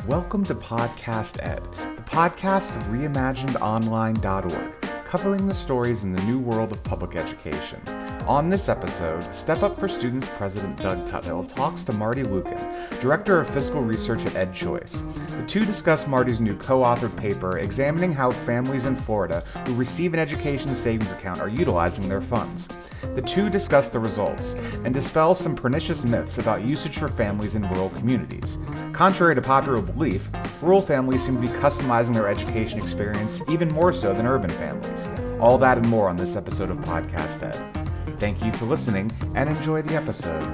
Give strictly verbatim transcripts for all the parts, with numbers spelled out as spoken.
Welcome to Podcast Ed, the podcast of reimagined online dot org, covering the stories in the new world of public education. On this episode, Step Up for Students President Doug Tuthill talks to Marty Lukin, Director of Fiscal Research at EdChoice. The two discuss Marty's new co-authored paper examining how families in Florida who receive an education savings account are utilizing their funds. The two discuss the results and dispel some pernicious myths about usage for families in rural communities. Contrary to popular belief, rural families seem to be customizing their education experience even more so than urban families. All that and more on this episode of Podcast Ed. Thank you for listening and enjoy the episode.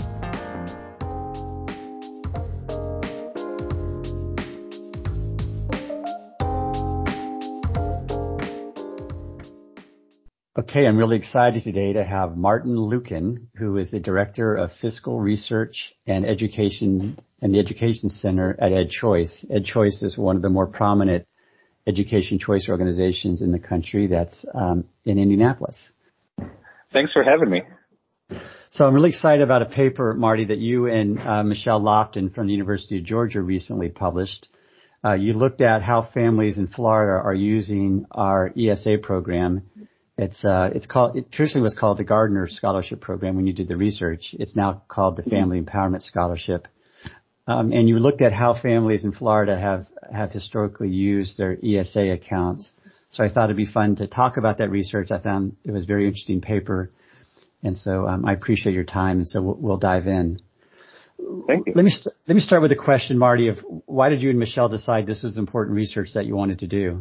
Okay, I'm really excited today to have Martin Lukin, who is the Director of Fiscal Research and Education and the Education Center at EdChoice. EdChoice is one of the more prominent education choice organizations in the country that's um, in Indianapolis. Thanks for having me. So I'm really excited about a paper, Marty, that you and uh, Michelle Lofton from the University of Georgia recently published. Uh, you looked at how families in Florida are using our E S A program. It's uh, it's called it traditionally was called the Gardner Scholarship Program when you did the research. It's now called the Family Empowerment Scholarship. Um, and you looked at how families in Florida have have historically used their E S A accounts. So I thought it'd be fun to talk about that research. I found it was a very interesting paper, and so um, I appreciate your time. And so we'll, we'll dive in. Thank you. Let me st- let me start with a question, Marty. Of why did you and Michelle decide this was important research that you wanted to do?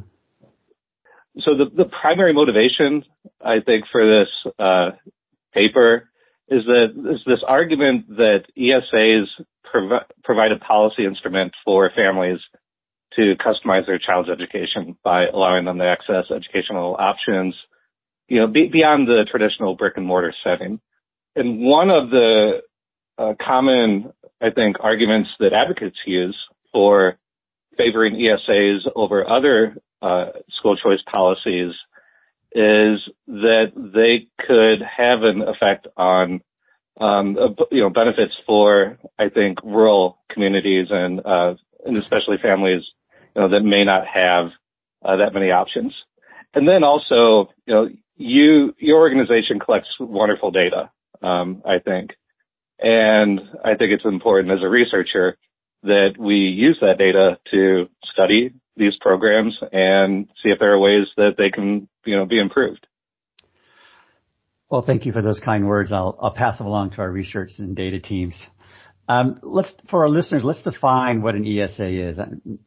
So the, the primary motivation, I think, for this uh, paper is that is this argument that E S As prov- provide a policy instrument for families to customize their child's education by allowing them to access educational options, you know, be, beyond the traditional brick and mortar setting. And one of the uh, common, I think, arguments that advocates use for favoring E S As over other uh, school choice policies is that they could have an effect on, um, you know, benefits for, I think, rural communities and, uh, and especially families, you know, that may not have uh, that many options. And then also, you know, you, your organization collects wonderful data, um, I think. And I think it's important as a researcher that we use that data to study these programs and see if there are ways that they can, you know, be improved. Well, thank you for those kind words. I'll, I'll pass them along to our research and data teams. Um, let's, for our listeners, let's define what an E S A is.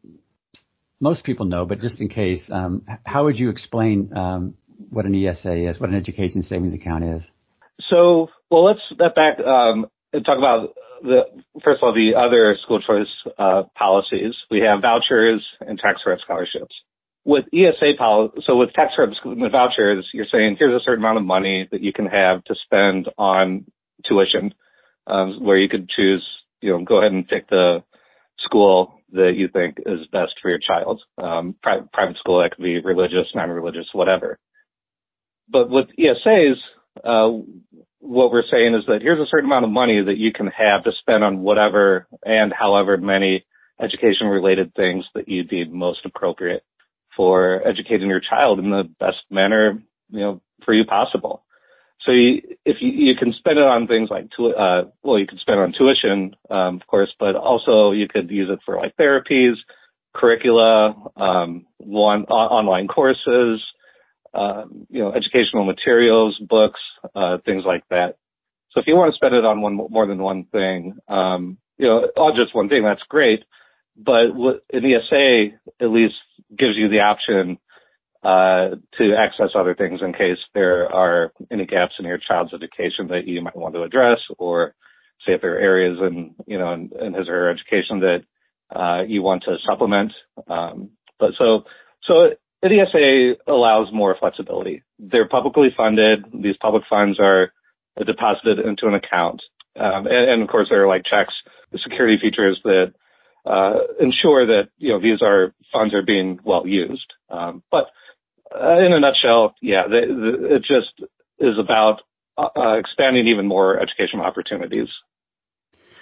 Most people know, but just in case, um, how would you explain um, what an E S A is, what an education savings account is? So, well, let's step back um, and talk about the first of all the other school choice uh, policies. We have vouchers and tax credit scholarships. With E S A policy, so with tax credit vouchers, you're saying here's a certain amount of money that you can have to spend on tuition, um, where you could choose, you know, go ahead and pick the school that you think is best for your child. Um, pri- private school, that could be religious, non-religious, whatever. But with E S As, uh, what we're saying is that here's a certain amount of money that you can have to spend on whatever and however many education-related things that you deem most appropriate for educating your child in the best manner, you know, for you possible. So you, if you, you can spend it on things like, tu- uh, well, you can spend it on tuition, um, of course, but also you could use it for like therapies, curricula, um, one, o- online courses, uh, you know, educational materials, books, uh, things like that. So if you want to spend it on one more than one thing, um, you know, on just one thing, that's great. But what, an E S A at least gives you the option uh, to access other things in case there are any gaps in your child's education that you might want to address, or say if there are areas in, you know, in, in his or her education that uh, you want to supplement. Um, but so, so an E S A allows more flexibility. They're publicly funded. These public funds are deposited into an account. Um, and, and of course, there are like checks, the security features that uh, ensure that, you know, these are funds are being well used. Um, but uh, in a nutshell, yeah, the, the, it just is about uh, expanding even more educational opportunities.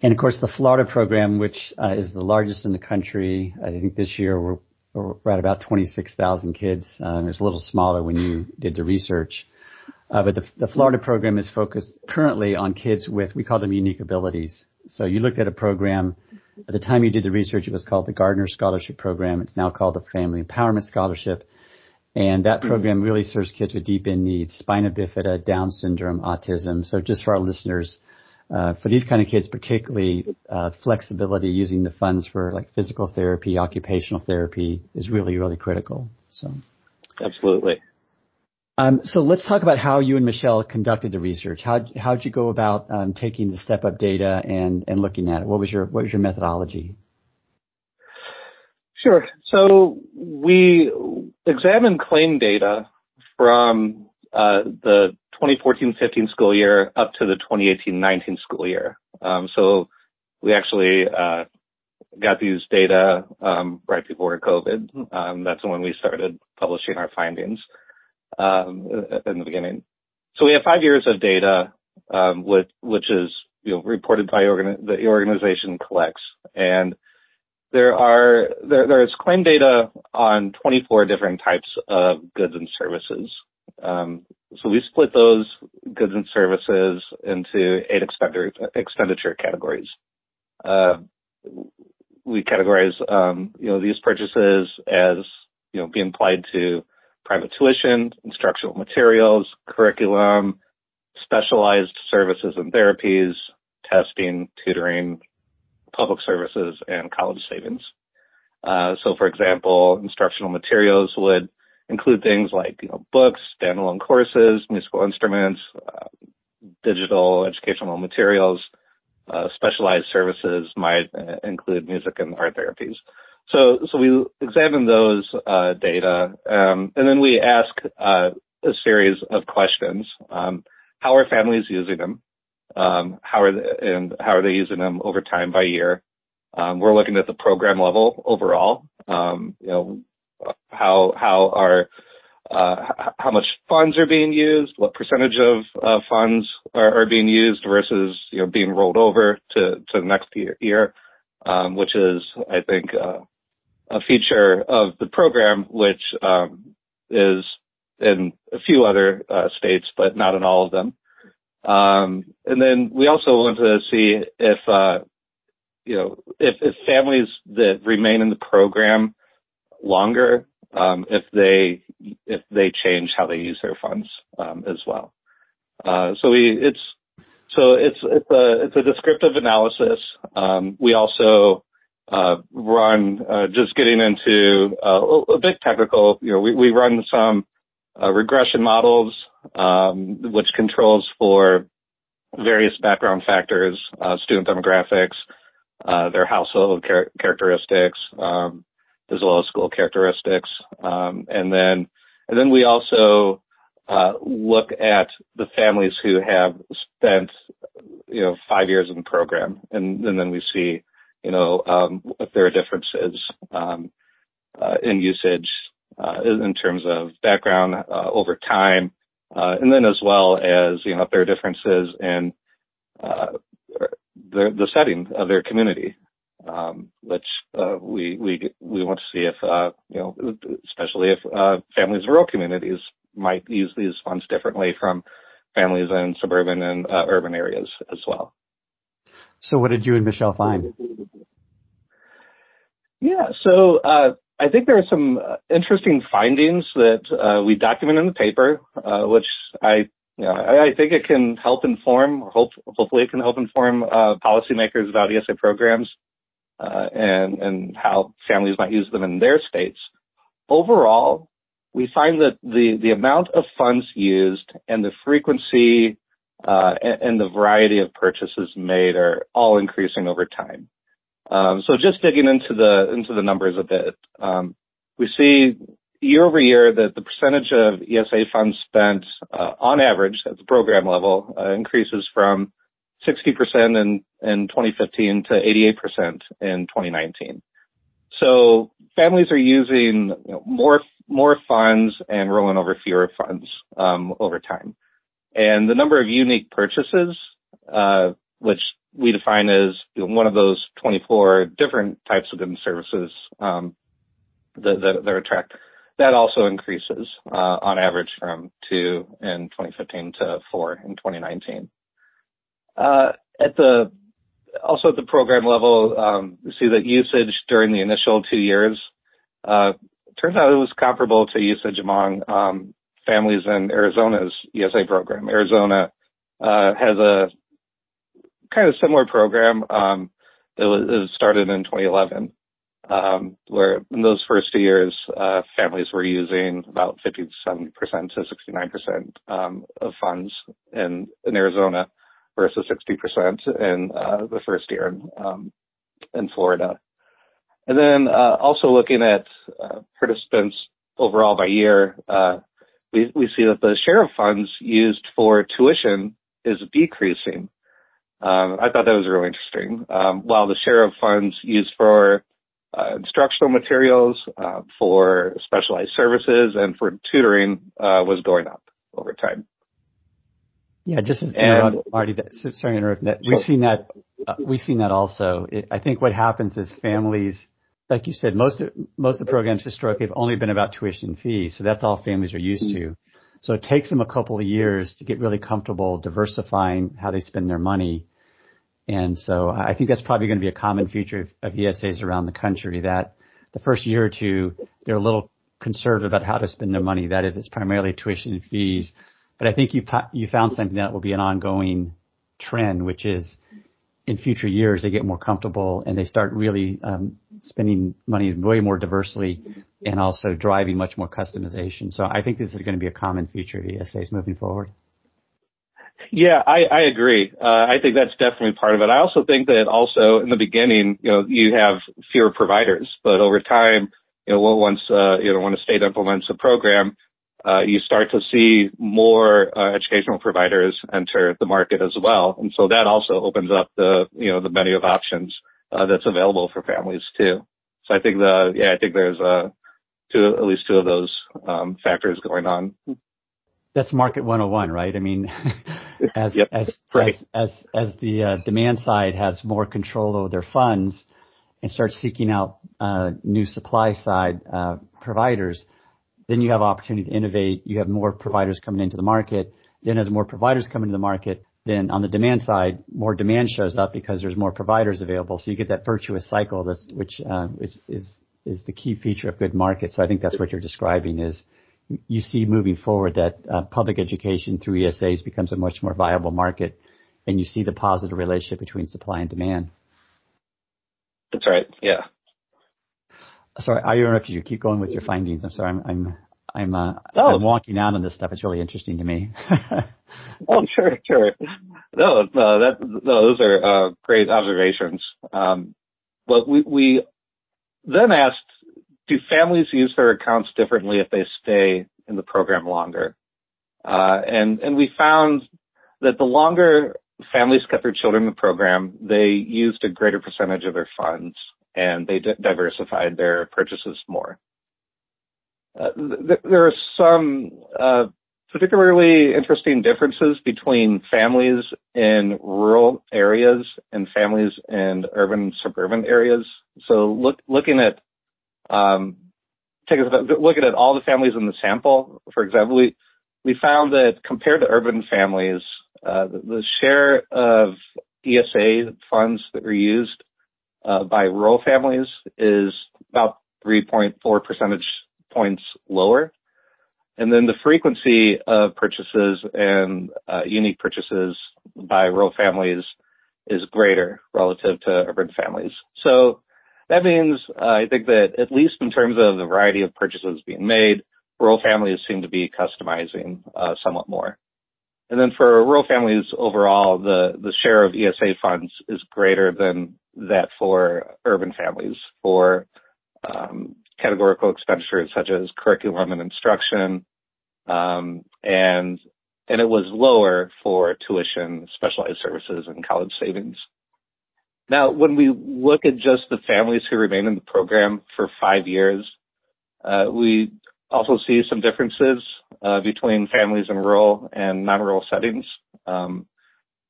And of course, the Florida program, which uh, is the largest in the country, I think this year we're, we're at about twenty-six thousand kids. Uh, it was a little smaller when you did the research. Uh, but the, the Florida program is focused currently on kids with, we call them unique abilities. So you looked at a program, at the time you did the research, it was called the Gardner Scholarship Program. It's now called the Family Empowerment Scholarship. And that program really serves kids with deep end needs, spina bifida, Down syndrome, autism. So just for our listeners, uh, for these kind of kids, particularly, uh, flexibility using the funds for like physical therapy, occupational therapy is really, really critical. So. Absolutely. Um, so let's talk about how you and Michelle conducted the research. How how'd you go about um, taking the Step Up data and, and looking at it? What was your what was your methodology? Sure. So we examined claim data from uh, the twenty fourteen fifteen school year up to the twenty eighteen nineteen school year. Um, so we actually uh, got these data um, right before COVID. Um, that's when we started publishing our findings um, in the beginning. So we have five years of data, um, with, which is you know reported by organ- the organization collects, and There are there, there's claim data on twenty-four different types of goods and services. Um, so we split those goods and services into eight expenditure, expenditure categories. Uh, we categorize um, you know these purchases as you know being applied to private tuition, instructional materials, curriculum, specialized services and therapies, testing, tutoring, public services, and college savings. Uh, so, for example, instructional materials would include things like you know, books, standalone courses, musical instruments, uh, digital educational materials. Uh, specialized services might uh, include music and art therapies. So, so we examine those uh, data, um, and then we ask uh, a series of questions. Um, how are families using them? Um, how are they, and how are they using them over time by year? Um, we're looking at the program level overall. Um, you know, how how are uh, how much funds are being used? What percentage of uh, funds are, are being used versus you know being rolled over to to the next year? year um, which is, I think, uh, a feature of the program, which um, is in a few other uh, states, but not in all of them. Um, and then we also want to see if, uh, you know, if, if families that remain in the program longer, um, if they, if they change how they use their funds, um, as well. Uh, so we, it's, so it's, it's a, it's a descriptive analysis. Um, we also, uh, run, uh, just getting into, uh, a bit technical, you know, we, we run some, uh, regression models, um, which controls for various background factors, uh, student demographics, uh, their household char- characteristics, um, as well as school characteristics. Um, and then, and then we also, uh, look at the families who have spent, you know, five years in the program. And, and then we see, you know, um, if there are differences, um, uh, in usage, uh, in terms of background, uh, over time. Uh, and then as well as, you know, if there are differences in, uh, the, the setting of their community, um, which, uh, we, we, we want to see if, uh, you know, especially if, uh, families in rural communities might use these funds differently from families in suburban and, uh, urban areas as well. So what did you and Michelle find? Yeah, so, uh, I think there are some uh, interesting findings that uh, we document in the paper, uh, which I, you know, I, I think it can help inform, or hope, hopefully it can help inform uh, policymakers about E S A programs uh, and, and how families might use them in their states. Overall, we find that the, the amount of funds used and the frequency uh, and, and the variety of purchases made are all increasing over time. Um, so just digging into the into the numbers a bit, um, we see year over year that the percentage of E S A funds spent uh, on average at the program level uh, increases from sixty percent in, in twenty fifteen to eighty-eight percent in twenty nineteen. So families are using you know, more more funds and rolling over fewer funds um, over time. And the number of unique purchases, uh, which we define as you know, one of those twenty-four different types of goods and services um, that, that, that are tracked. That also increases uh, on average from two in twenty fifteen to four in twenty nineteen. Uh, at the also at the program level, um, we see that usage during the initial two years uh, turns out it was comparable to usage among um, families in Arizona's E S A program. Arizona uh, has a kind of similar program um, that was, it was started in twenty eleven. Um, where in those first two years, uh, families were using about fifty-seven percent to sixty-nine percent, um, of funds in, in Arizona versus sixty percent in, uh, the first year in, um, in Florida. And then, uh, also looking at, uh, participants overall by year, uh, we, we see that the share of funds used for tuition is decreasing. Um, I thought that was really interesting. Um, while the share of funds used for Uh, instructional materials, uh, for specialized services and for tutoring, uh, was going up over time. Yeah, just to interrupt, Marty, that, sorry to interrupt that. We've seen that, uh, we've seen that also. It, I think what happens is families, like you said, most of, most of the programs historically have only been about tuition fees. So that's all families are used to. So it takes them a couple of years to get really comfortable diversifying how they spend their money. And so I think that's probably going to be a common feature of, of E S As around the country, that the first year or two, they're a little conservative about how to spend their money. That is, it's primarily tuition and fees. But I think you you found something that will be an ongoing trend, which is in future years, they get more comfortable and they start really um, spending money way more diversely and also driving much more customization. So I think this is going to be a common feature of E S As moving forward. Yeah, I, I agree. Uh, I think that's definitely part of it. I also think that also in the beginning, you know, you have fewer providers, but over time, you know, once, uh, you know, when a state implements a program, uh, you start to see more, uh, educational providers enter the market as well. And so that also opens up the, you know, the menu of options, uh, that's available for families too. So I think the, yeah, I think there's, uh, two, at least two of those, um, factors going on. That's market one oh one, right? I mean, as, yep, as, right. as, as, as the uh, demand side has more control over their funds and starts seeking out, uh, new supply side, uh, providers, then you have opportunity to innovate. You have more providers coming into the market. Then as more providers come into the market, then on the demand side, more demand shows up because there's more providers available. So you get that virtuous cycle that's, which, uh, is, is, is the key feature of good markets. So I think that's what you're describing is, you see moving forward that uh, public education through E S As becomes a much more viable market, and you see the positive relationship between supply and demand. That's right. Yeah. Sorry, I interrupted you. Keep going with your findings. I'm sorry. I'm I'm I'm, uh, oh. I'm walking out on this stuff. It's really interesting to me. oh, sure, sure. No, no, that no, those are uh, great observations. Um, but we we then asked, do families use their accounts differently if they stay in the program longer? Uh, and, and we found that the longer families kept their children in the program, they used a greater percentage of their funds and they d- diversified their purchases more. Uh, th- there are some, uh, particularly interesting differences between families in rural areas and families in urban and suburban areas. So look, looking at Um, take a looking at all the families in the sample. For example, we, we found that compared to urban families, uh, the, the share of E S A funds that were used, uh, by rural families is about three point four percentage points lower. And then the frequency of purchases and, uh, unique purchases by rural families is greater relative to urban families. So, that means uh, I think that at least in terms of the variety of purchases being made, rural families seem to be customizing uh, somewhat more. And then for rural families overall, the, the share of E S A funds is greater than that for urban families for um, categorical expenditures such as curriculum and instruction, um, and and it was lower for tuition, specialized services, and college savings. Now, when we look at just the families who remain in the program for five years, uh, we also see some differences uh, between families in rural and non-rural settings. Um,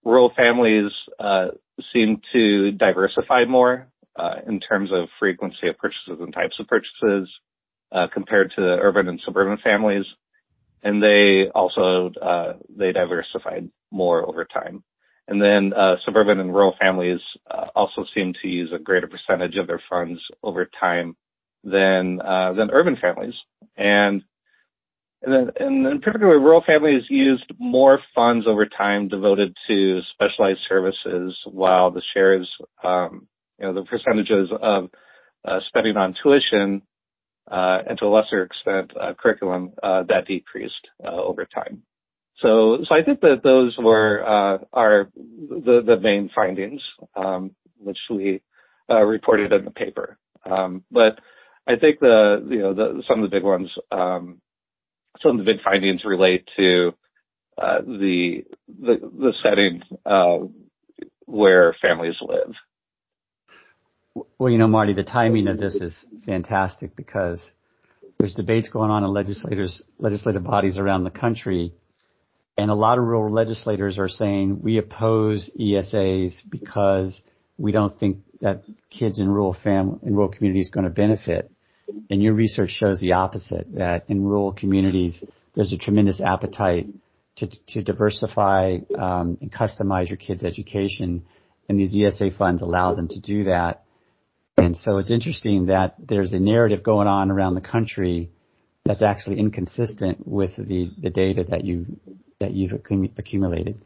rural families uh, seem to diversify more uh, in terms of frequency of purchases and types of purchases uh, compared to urban and suburban families. And they also, uh, they diversified more over time. And then, uh, suburban and rural families, uh, also seem to use a greater percentage of their funds over time than, uh, than urban families. And, and then, and in particular, rural families used more funds over time devoted to specialized services, while the shares, um, you know, the percentages of, uh, spending on tuition Uh, and to a lesser extent, uh, curriculum, uh, that decreased, uh, over time. So, so I think that those were, uh, are the, the main findings, um, which we, uh, reported in the paper. Um, but I think the, you know, the, some of the big ones, um, some of the big findings relate to, uh, the, the, the setting, uh, where families live. Well, you know, Marty, the timing of this is fantastic because there's debates going on in legislators, legislative bodies around the country, and a lot of rural legislators are saying we oppose E S As because we don't think that kids in rural fam in rural communities are going to benefit. And your research shows the opposite, that in rural communities there's a tremendous appetite to to diversify um, and customize your kids' education, and these E S A funds allow them to do that. And so it's interesting that there's a narrative going on around the country that's actually inconsistent with the, the data that you that you've accumulated.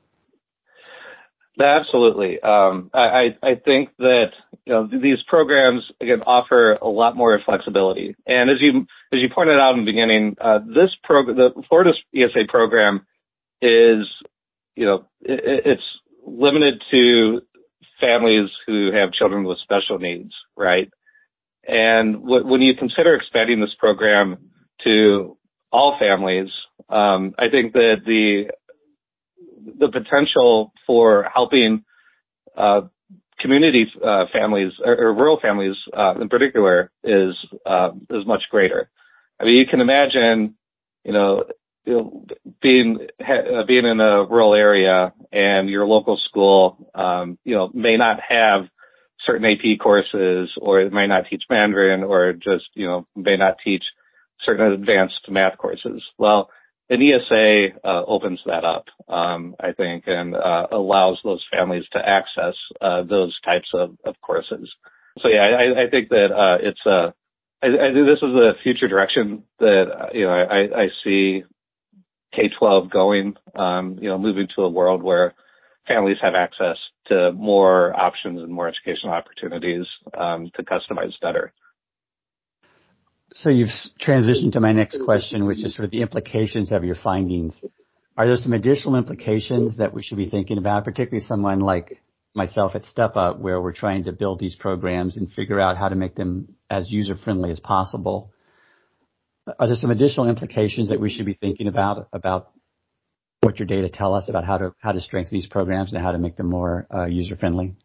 Absolutely. Um, I, I think that, you know, these programs again offer a lot more flexibility. And as you as you pointed out in the beginning, uh, this program, the Florida's E S A program, is, you know, it, it's limited to families who have children with special needs, right? And w- when you consider expanding this program to all families, um, I think that the the potential for helping uh, community uh, families or, or rural families uh, in particular is uh, is much greater. I mean, you can imagine, you know, you know, being uh, being in a rural area and your local school, um, you know, may not have certain A P courses, or it may not teach Mandarin, or just, you know, may not teach certain advanced math courses. Well, an E S A uh, opens that up, um, I think, and uh, allows those families to access uh, those types of, of courses. So yeah, I, I think that uh, it's a. I, I think this is a future direction that uh, you know I, I see K twelve going, um, you know, moving to a world where families have access to more options and more educational opportunities um, to customize better. So you've transitioned to my next question, which is sort of the implications of your findings. Are there some additional implications that we should be thinking about, particularly someone like myself at Step Up, where we're trying to build these programs and figure out how to make them as user-friendly as possible? Are there some additional implications that we should be thinking about, about what your data tell us about how to how to strengthen these programs and how to make them more uh, user-friendly?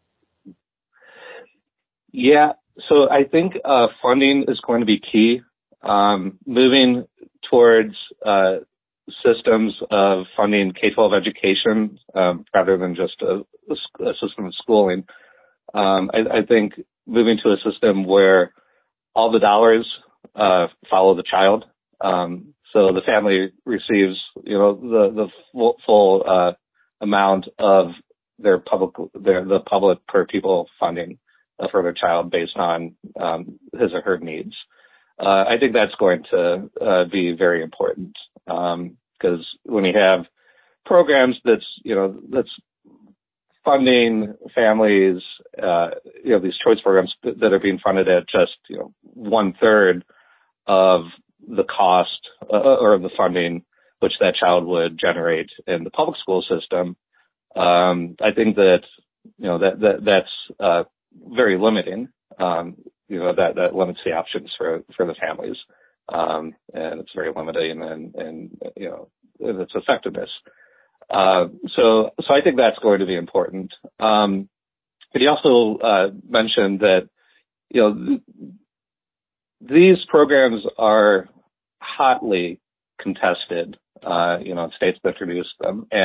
Yeah, so I think uh, funding is going to be key. Um, moving towards uh, systems of funding K twelve education um, rather than just a, a system of schooling. Um, I, I think moving to a system where all the dollars uh, follow the child. Um, so the family receives, you know, the, the full, full uh, amount of their public, their, the public per pupil funding uh, for their child based on um, his or her needs. Uh, I think that's going to uh, be very important because um, when you have programs that's, you know, that's funding families, uh, you know, these choice programs that are being funded at just, you know, one third of the cost uh, or of the funding which that child would generate in the public school system. Um, I think that, you know, that, that that's uh, very limiting. Um, you know, that, that limits the options for, for the families. Um, and it's very limiting and, and, you know, in its effectiveness. Uh, so, so I think that's going to be important. Um, but he also, uh, mentioned that, you know, th- these programs are hotly contested, uh, you know, in states that introduced them. And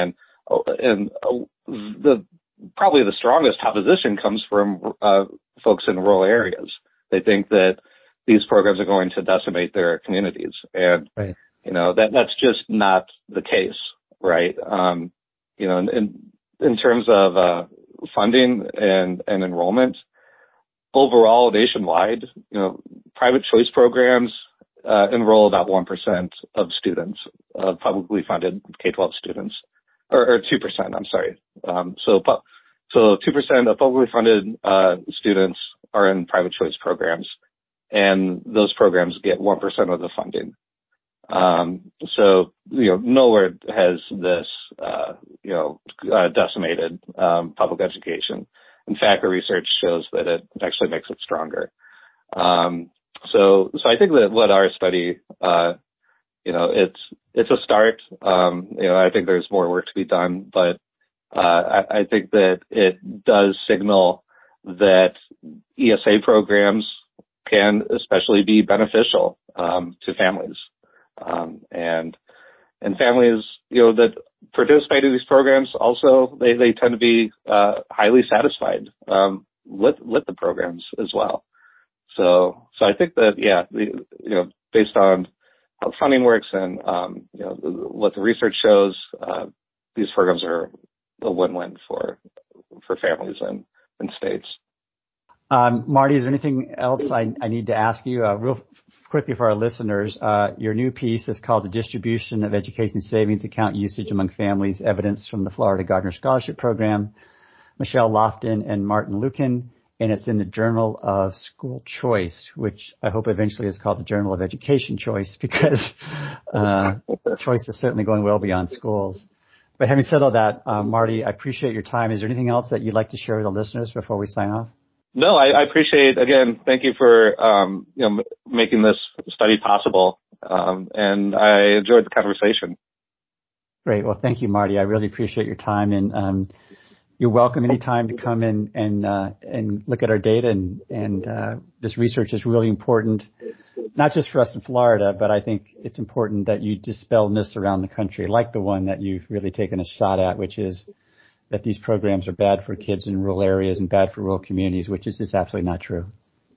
and uh, the probably the strongest opposition comes from uh, folks in rural areas. They think that these programs are going to decimate their communities, and right. you know that that's just not the case, right? Um, you know, in in, in terms of uh, funding and, and enrollment, overall nationwide, you know, private choice programs uh, enroll about one percent of students, of publicly funded K twelve students, or, or two percent, I'm sorry. Um, so, so two percent of publicly funded uh, students are in private choice programs, and those programs get one percent of the funding. Um, so, you know, nowhere has this, uh, you know, uh, decimated um, public education. In fact, the research shows that it actually makes it stronger. Um, so, so I think that what our study, uh, you know, it's it's a start. Um, you know, I think there's more work to be done, but uh, I, I think that it does signal that E S A programs can especially be beneficial um, to families, um, and and families, you know, that participate in these programs also they they tend to be uh, highly satisfied um, with with the programs as well. So so I think that yeah, the, you know, based on how funding works and um, you know what the research shows, uh, these programs are a win-win for for families and, and states. Um, Marty, is there anything else I, I need to ask you? Uh, real quickly for our listeners, uh, your new piece is called The Distribution of Education Savings Account Usage Among Families, Evidence from the Florida Gardner Scholarship Program, Michelle Lofton and Martin Lukin, and it's in the Journal of School Choice, which I hope eventually is called the Journal of Education Choice, because uh, choice is certainly going well beyond schools. But having said all that, uh, Marty, I appreciate your time. Is there anything else that you'd like to share with the listeners before we sign off? No, I, I appreciate, again, thank you for, um, you know, m- making this study possible. Um, and I enjoyed the conversation. Great. Well, thank you, Marty. I really appreciate your time, and, um, you're welcome anytime to come in and, uh, and look at our data, and, and, uh, this research is really important, not just for us in Florida, but I think it's important that you dispel myths around the country, like the one that you've really taken a shot at, which is that these programs are bad for kids in rural areas and bad for rural communities, which is just absolutely not true.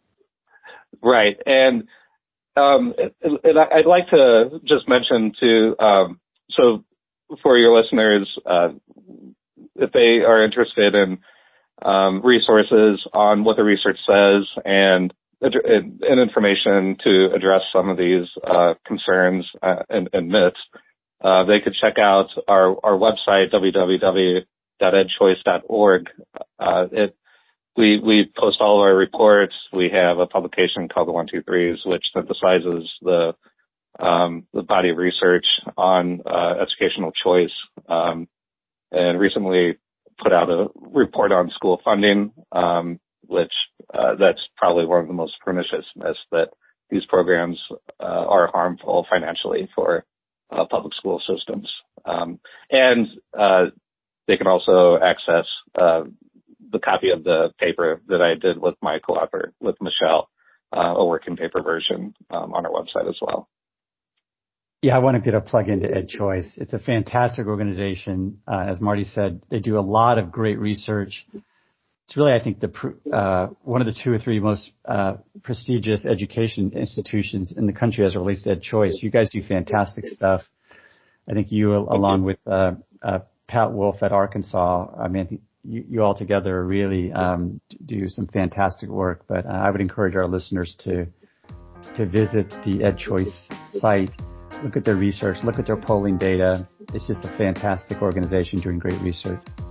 Right. And, um, and, and I'd like to just mention too, um, so for your listeners, uh, if they are interested in, um, resources on what the research says and, and, and information to address some of these, uh, concerns uh, and, and myths, uh, they could check out our, our website, w w w dot ed choice dot org. Uh, it, we, we post all of our reports. We have a publication called the one two threes, which synthesizes the, um, the body of research on, uh, educational choice, um, and recently put out a report on school funding, um, which, uh, that's probably one of the most pernicious myths, that these programs, uh, are harmful financially for, uh, public school systems. Um, and, uh, they can also access uh, the copy of the paper that I did with my co-author, with Michelle, uh, a working paper version um, on our website as well. Yeah, I want to get a plug into EdChoice. It's a fantastic organization. Uh, as Marty said, they do a lot of great research. It's really, I think, the uh, one of the two or three most uh, prestigious education institutions in the country as it relates to EdChoice. You guys do fantastic stuff. I think you, along with uh, uh, Pat Wolf at Arkansas, I mean, you, you all together really um, do some fantastic work. But uh, I would encourage our listeners to to visit the EdChoice site, look at their research, look at their polling data. It's just a fantastic organization doing great research.